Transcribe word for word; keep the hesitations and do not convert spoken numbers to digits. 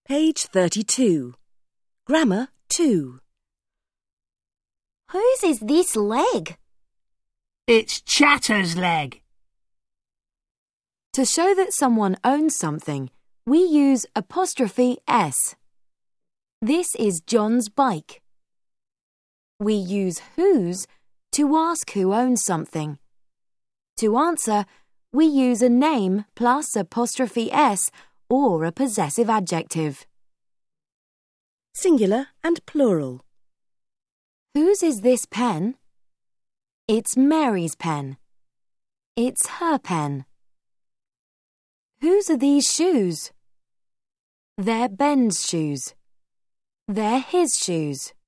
Page thirty-two. Grammar two. Whose is this leg? It's Chatter's leg. To show that someone owns something, we use apostrophe S. This is John's bike. We use whose to ask who owns something. To answer, we use a name plus apostrophe S or a possessive adjective. Singular and plural. Whose is this pen? It's Mary's pen. It's her pen. Whose are these shoes? They're Ben's shoes. They're his shoes.